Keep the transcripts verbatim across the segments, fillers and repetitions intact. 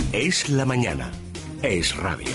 Es la mañana. Es radio.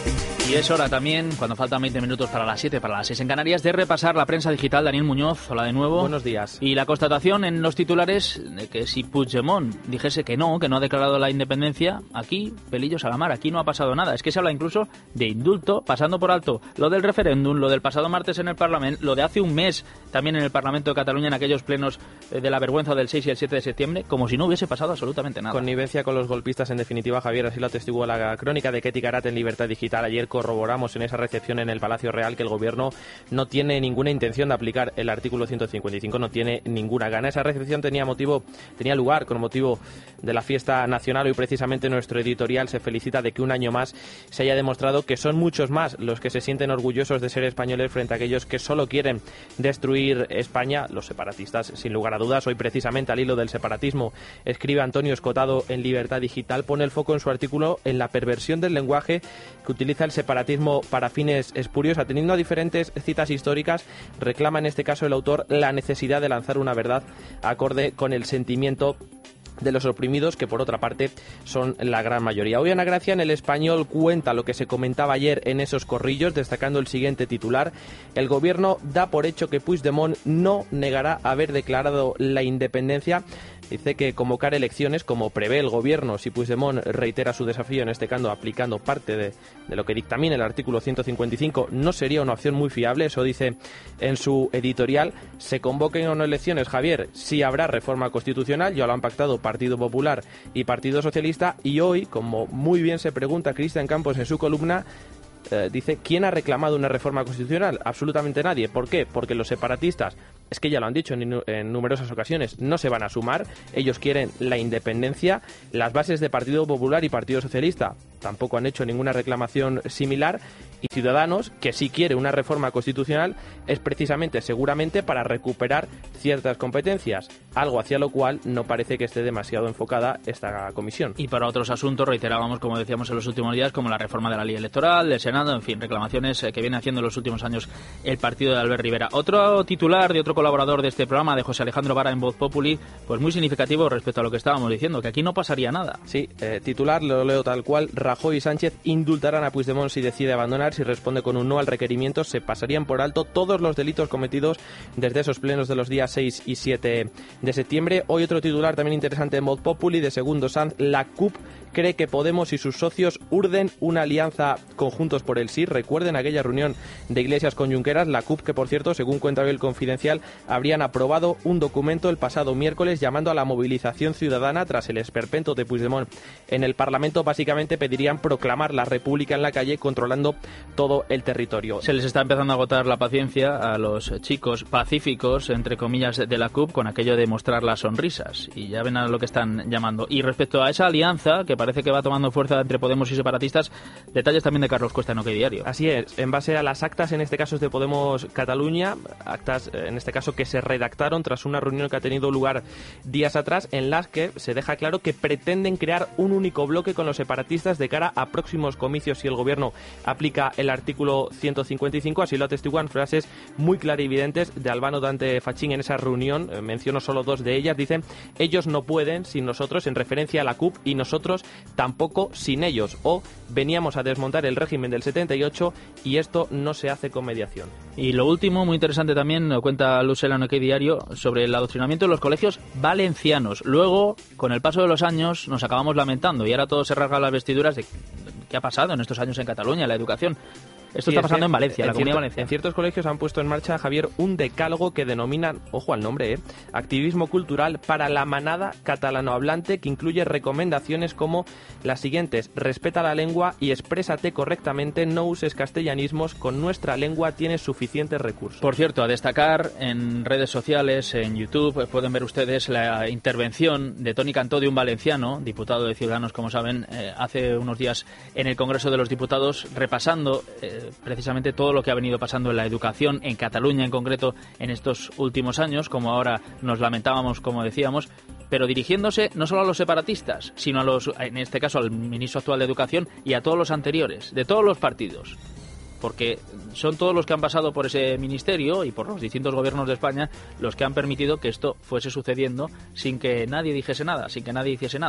Y es hora también, cuando faltan veinte minutos para las siete, para las seis en Canarias, de repasar la prensa digital. Daniel Muñoz, hola de nuevo. Buenos días. Y la constatación en los titulares de que si Puigdemont dijese que no, que no ha declarado la independencia, aquí, pelillos a la mar, aquí no ha pasado nada. Es que se habla incluso de indulto, pasando por alto lo del referéndum, lo del pasado martes en el Parlamento, lo de hace un mes también en el Parlamento de Cataluña, en aquellos plenos de la vergüenza del seis y el siete de septiembre, como si no hubiese pasado absolutamente nada. Connivencia con los golpistas, en definitiva, Javier, así lo atestiguó la crónica de Ketty Garat en Libertad Digital. Ayer corroboramos en esa recepción en el Palacio Real que el gobierno no tiene ninguna intención de aplicar el artículo ciento cincuenta y cinco, no tiene ninguna gana. Esa recepción tenía motivo, tenía lugar con motivo de la fiesta nacional. Hoy precisamente nuestro editorial se felicita de que un año más se haya demostrado que son muchos más los que se sienten orgullosos de ser españoles frente a aquellos que solo quieren destruir España, los separatistas, sin lugar a dudas. Hoy precisamente, al hilo del separatismo, escribe Antonio Escotado en Libertad Digital, pone el foco en su artículo en la perversión del lenguaje que utiliza el separatismo para fines espurios. Atendiendo a diferentes citas históricas, reclama en este caso el autor la necesidad de lanzar una verdad acorde con el sentimiento de los oprimidos, que por otra parte son la gran mayoría. Hoy Ana Gracia en El Español cuenta lo que se comentaba ayer en esos corrillos, destacando el siguiente titular: el gobierno da por hecho que Puigdemont no negará haber declarado la independencia. Dice que convocar elecciones, como prevé el gobierno, si Puigdemont reitera su desafío, en este caso aplicando parte de, de lo que dictamina el artículo ciento cincuenta y cinco, no sería una opción muy fiable. Eso dice en su editorial. Se convoquen o no elecciones, Javier, sí habrá reforma constitucional, ya lo han pactado Partido Popular y Partido Socialista, y hoy, como muy bien se pregunta Cristian Campos en su columna, eh, dice, ¿quién ha reclamado una reforma constitucional? Absolutamente nadie. ¿Por qué? Porque los separatistas, es que ya lo han dicho en, en numerosas ocasiones, no se van a sumar. Ellos quieren la independencia. Las bases de Partido Popular y Partido Socialista tampoco han hecho ninguna reclamación similar. Y Ciudadanos, que sí quiere una reforma constitucional, es precisamente, seguramente, para recuperar ciertas competencias, algo hacia lo cual no parece que esté demasiado enfocada esta comisión. Y para otros asuntos, reiterábamos, como decíamos en los últimos días, como la reforma de la ley electoral, del Senado, en fin, reclamaciones que viene haciendo en los últimos años el partido de Albert Rivera. Otro titular de otro colaborador de este programa, de José Alejandro Vara en Voz Populi, pues muy significativo respecto a lo que estábamos diciendo, que aquí no pasaría nada. Sí, eh, titular, lo leo tal cual: Rajoy y Sánchez indultarán a Puigdemont si decide abandonar. Si responde con un no al requerimiento, se pasarían por alto todos los delitos cometidos desde esos plenos de los días seis y siete de septiembre. Hoy otro titular también interesante en Voz Populi, de Segundo Sanz: la C U P cree que Podemos y sus socios urden una alianza conjuntos por el sí. Recuerden aquella reunión de Iglesias con Junqueras. La C U P, que por cierto, según cuenta hoy el Confidencial, habrían aprobado un documento el pasado miércoles llamando a la movilización ciudadana tras el esperpento de Puigdemont en el Parlamento. Básicamente pedirían proclamar la República en la calle, controlando todo el territorio. Se les está empezando a agotar la paciencia a los chicos pacíficos, entre comillas, de la C U P, con aquello de mostrar las sonrisas, y ya ven a lo que están llamando. Y respecto a esa alianza, que parece que va tomando fuerza entre Podemos y separatistas, detalles también de Carlos Cuesta en OK Diario. Así es, en base a las actas, en este caso es de Podemos Cataluña, actas en este caso que se redactaron tras una reunión que ha tenido lugar días atrás, en las que se deja claro que pretenden crear un único bloque con los separatistas de cara a próximos comicios si el gobierno aplica el artículo ciento cincuenta y cinco. Así lo atestiguan frases muy clarividentes de Albano Dante Fachín en esa reunión. Eh, menciono solo dos de ellas. Dicen: ellos no pueden sin nosotros, en referencia a la C U P, y nosotros tampoco sin ellos. O veníamos a desmontar el régimen del setenta y ocho y esto no se hace con mediación. Y lo último, muy interesante también, lo cuenta Lucela en OK Diario, sobre el adoctrinamiento en los colegios valencianos. Luego, con el paso de los años, nos acabamos lamentando y ahora todo se rasga las vestiduras de qué ha pasado en estos años en Cataluña, en la educación. Esto sí, está pasando en Valencia, en la Comunidad Valenciana. En ciertos colegios han puesto en marcha, Javier, un decálogo que denominan, ojo al nombre, eh, activismo cultural para la manada catalanohablante, que incluye recomendaciones como las siguientes: respeta la lengua y exprésate correctamente, no uses castellanismos, con nuestra lengua tienes suficientes recursos. Por cierto, a destacar en redes sociales, en YouTube, pueden ver ustedes la intervención de Toni Cantó, de un valenciano, diputado de Ciudadanos, como saben, eh, hace unos días en el Congreso de los Diputados, repasando eh, precisamente todo lo que ha venido pasando en la educación, en Cataluña en concreto, en estos últimos años, como ahora nos lamentábamos, como decíamos, pero dirigiéndose no solo a los separatistas, sino a los, en este caso al ministro actual de Educación y a todos los anteriores, de todos los partidos. Porque son todos los que han pasado por ese ministerio y por los distintos gobiernos de España los que han permitido que esto fuese sucediendo sin que nadie dijese nada, sin que nadie hiciese nada.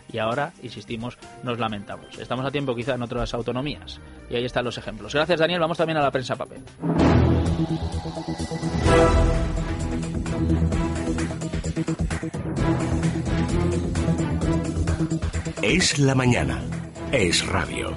y ahora, insistimos, nos lamentamos. Estamos a tiempo quizá en otras autonomías y ahí están los ejemplos. Gracias, Daniel. Vamos también a la prensa papel. Es la mañana. Es radio.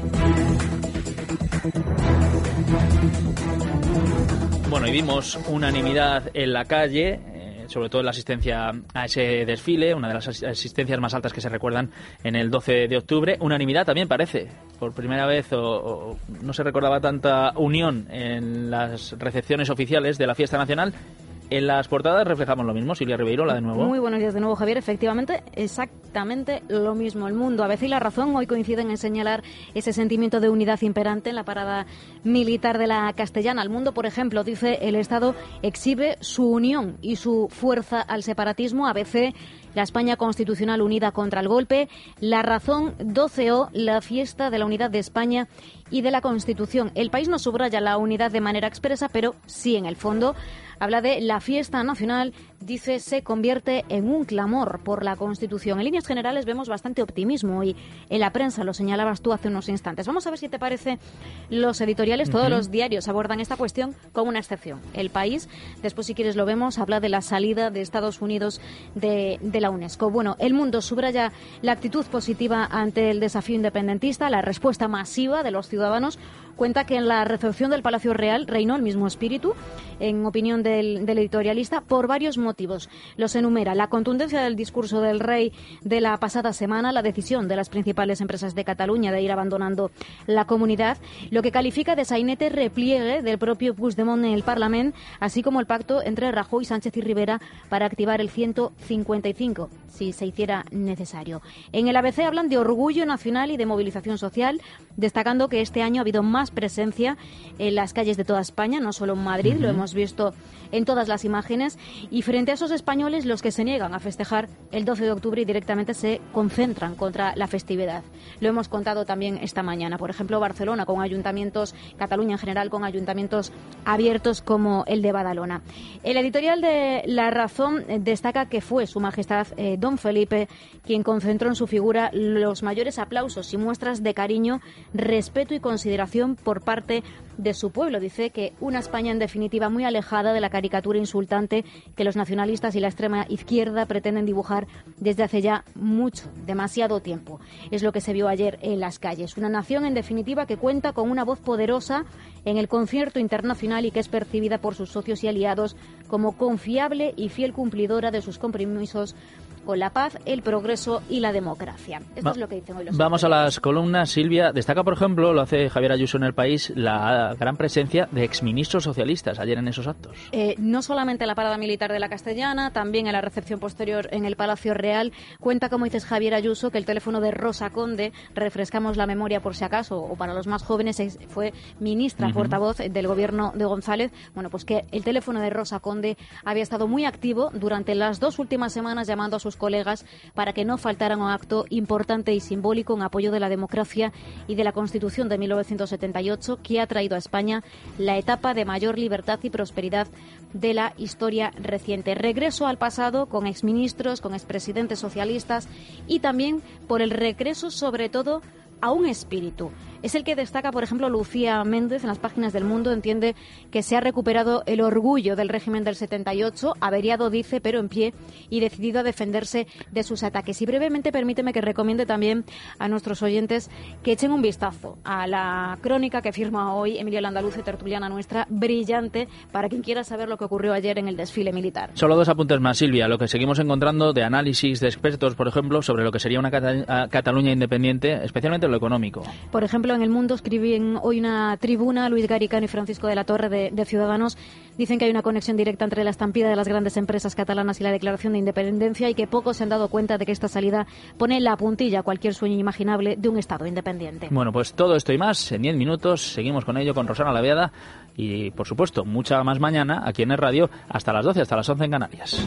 Bueno, y vimos unanimidad en la calle, eh, sobre todo en la asistencia a ese desfile, una de las asistencias más altas que se recuerdan en el doce de octubre. Unanimidad también parece, por primera vez, o, o no se recordaba tanta unión en las recepciones oficiales de la fiesta nacional. En las portadas reflejamos lo mismo. Silvia Ribeiro, la de nuevo. Muy buenos días de nuevo, Javier. Efectivamente, exactamente lo mismo. El Mundo, A B C y La Razón hoy coinciden en señalar ese sentimiento de unidad imperante en la parada militar de la Castellana. El Mundo, por ejemplo, dice: el Estado exhibe su unión y su fuerza al separatismo. A B C: la España constitucional unida contra el golpe. La Razón, doce O, la fiesta de la unidad de España y de la Constitución. El País no subraya la unidad de manera expresa, pero sí en el fondo. Habla de la fiesta nacional, dice, se convierte en un clamor por la Constitución. En líneas generales vemos bastante optimismo y en la prensa, lo señalabas tú hace unos instantes. Vamos a ver si te parece los editoriales. Uh-huh. Todos los diarios abordan esta cuestión con una excepción. El País, después si quieres lo vemos, habla de la salida de Estados Unidos de, de la UNESCO. Bueno, El Mundo subraya la actitud positiva ante el desafío independentista, la respuesta masiva de los ciudadanos. Cuenta que en la recepción del Palacio Real reinó el mismo espíritu, en opinión del, del editorialista, por varios motivos. Los enumera: la contundencia del discurso del rey de la pasada semana, la decisión de las principales empresas de Cataluña de ir abandonando la comunidad, lo que califica de sainete repliegue del propio Puigdemont en el Parlamento, así como el pacto entre Rajoy, Sánchez y Rivera para activar el ciento cincuenta y cinco, si se hiciera necesario. En el A B C hablan de orgullo nacional y de movilización social, destacando que este año ha habido más presencia en las calles de toda España, no solo en Madrid, uh-huh. Lo hemos visto en todas las imágenes, y frente a esos españoles, los que se niegan a festejar el doce de octubre y directamente se concentran contra la festividad. Lo hemos contado también esta mañana, por ejemplo, Barcelona con ayuntamientos, Cataluña en general con ayuntamientos abiertos como el de Badalona. El editorial de La Razón destaca que fue Su Majestad eh, Don Felipe quien concentró en su figura los mayores aplausos y muestras de cariño, respeto y consideración por parte de su pueblo. Dice que una España en definitiva muy alejada de la caricatura insultante que los nacionalistas y la extrema izquierda pretenden dibujar desde hace ya mucho, demasiado tiempo. Es lo que se vio ayer en las calles. Una nación en definitiva que cuenta con una voz poderosa en el concierto internacional y que es percibida por sus socios y aliados como confiable y fiel cumplidora de sus compromisos con la paz, el progreso y la democracia. Esto Va, es lo que dicen hoy los Vamos a las columnas. Silvia, destaca, por ejemplo, lo hace Javier Ayuso en El País, la gran presencia de exministros socialistas ayer en esos actos. Eh, no solamente en la parada militar de la Castellana, también en la recepción posterior en el Palacio Real. Cuenta, como dices, Javier Ayuso, que el teléfono de Rosa Conde, refrescamos la memoria por si acaso, o para los más jóvenes, fue ministra uh-huh. portavoz del gobierno de González. Bueno, pues que el teléfono de Rosa Conde había estado muy activo durante las dos últimas semanas, llamando a sus colegas para que no faltaran a un acto importante y simbólico en apoyo de la democracia y de la Constitución de mil novecientos setenta y ocho, que ha traído a España la etapa de mayor libertad y prosperidad de la historia reciente. Regreso al pasado con exministros, con expresidentes socialistas y también por el regreso, sobre todo, a un espíritu. Es el que destaca, por ejemplo, Lucía Méndez en las páginas del Mundo. Entiende que se ha recuperado el orgullo del régimen del setenta y ocho, averiado, dice, pero en pie y decidido a defenderse de sus ataques. Y brevemente, permíteme que recomiende también a nuestros oyentes que echen un vistazo a la crónica que firma hoy Emilio Landaluce, tertuliana nuestra, brillante, para quien quiera saber lo que ocurrió ayer en el desfile militar. Solo dos apuntes más, Silvia. Lo que seguimos encontrando de análisis de expertos, por ejemplo, sobre lo que sería una Cata- Cataluña independiente, especialmente lo económico. Por ejemplo, en El Mundo escriben hoy una tribuna, Luis Garicano y Francisco de la Torre de, de Ciudadanos. Dicen que hay una conexión directa entre la estampida de las grandes empresas catalanas y la declaración de independencia, y que pocos se han dado cuenta de que esta salida pone la puntilla a cualquier sueño inimaginable de un Estado independiente. Bueno, pues todo esto y más en diez minutos. Seguimos con ello con Rosana Laveada y, por supuesto, mucha más mañana aquí en el radio hasta las doce, hasta las once en Canarias.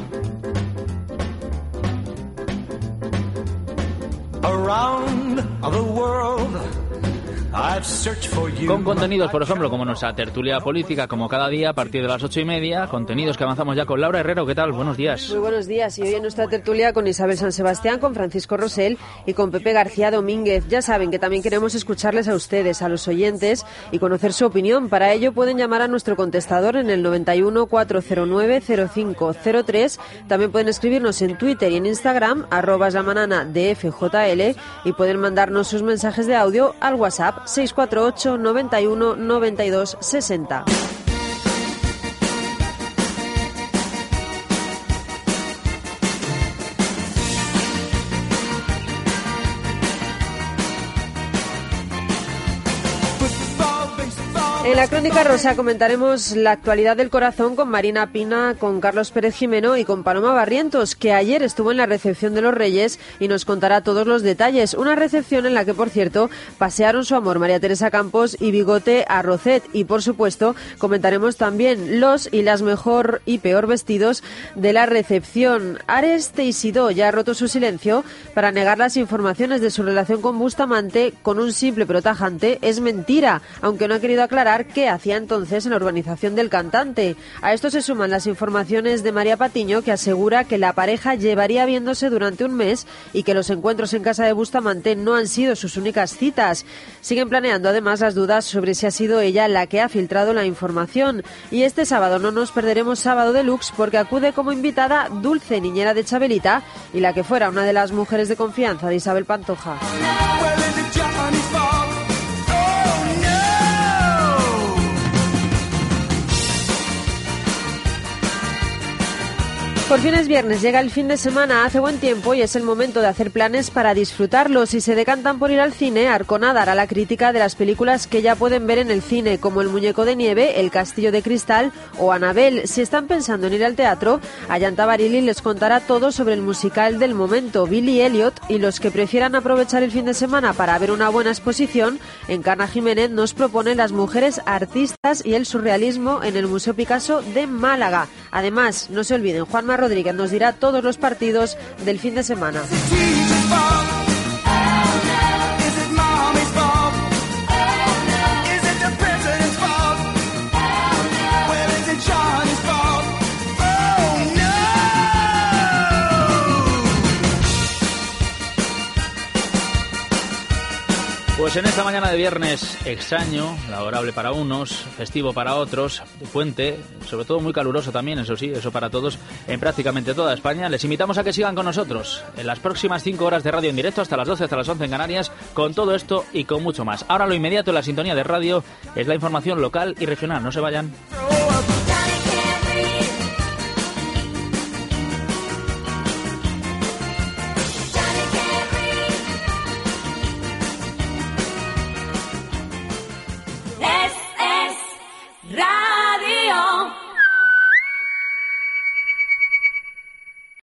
Around the world Con contenidos, por ejemplo, como nuestra tertulia política, como cada día a partir de las ocho y media, contenidos que avanzamos ya con Laura Herrero. ¿Qué tal? Buenos días. Muy buenos días. Y hoy en nuestra tertulia con Isabel San Sebastián, con Francisco Rosell y con Pepe García Domínguez. Ya saben que también queremos escucharles a ustedes, a los oyentes, y conocer su opinión. Para ello pueden llamar a nuestro contestador en el noventa y uno, cuatrocientos nueve, cero cinco cero tres. También pueden escribirnos en Twitter y en Instagram, arroba llamanana D F J L, y pueden mandarnos sus mensajes de audio al WhatsApp seis cuatro ocho, noventa y uno, noventa y dos, sesenta. En la Crónica Rosa comentaremos la actualidad del corazón con Marina Pina, con Carlos Pérez Jimeno y con Paloma Barrientos, que ayer estuvo en la recepción de los Reyes y nos contará todos los detalles. Una recepción en la que, por cierto, pasearon su amor María Teresa Campos y Bigote Arrocet. Y, por supuesto, comentaremos también los y las mejor y peor vestidos de la recepción. Ares Teisidó ya ha roto su silencio para negar las informaciones de su relación con Bustamante con un simple pero tajante "es mentira", aunque no ha querido aclarar qué hacía entonces en la urbanización del cantante. A esto se suman las informaciones de María Patiño, que asegura que la pareja llevaría viéndose durante un mes y que los encuentros en casa de Bustamante no han sido sus únicas citas. Siguen planeando además las dudas sobre si ha sido ella la que ha filtrado la información. Y este sábado no nos perderemos Sábado Deluxe, porque acude como invitada Dulce, niñera de Chabelita, y la que fuera una de las mujeres de confianza de Isabel Pantoja. Por fin es viernes, llega el fin de semana, hace buen tiempo y es el momento de hacer planes para disfrutarlos. Si se decantan por ir al cine, Arcona dará la crítica de las películas que ya pueden ver en el cine, como El muñeco de nieve, El castillo de cristal o Anabel. Si están pensando en ir al teatro, Ayanta Barili les contará todo sobre el musical del momento, Billy Elliot, y los que prefieran aprovechar el fin de semana para ver una buena exposición, Encarna Jiménez nos propone las mujeres artistas y el surrealismo en el Museo Picasso de Málaga. Además, no se olviden, Juanma Rodríguez nos dirá todos los partidos del fin de semana. Pues en esta mañana de viernes extraño, laborable para unos, festivo para otros, de puente, sobre todo muy caluroso también, eso sí, eso para todos, en prácticamente toda España, les invitamos a que sigan con nosotros en las próximas cinco horas de radio en directo, hasta las doce, hasta las once en Canarias, con todo esto y con mucho más. Ahora lo inmediato en la sintonía de radio es la información local y regional, no se vayan.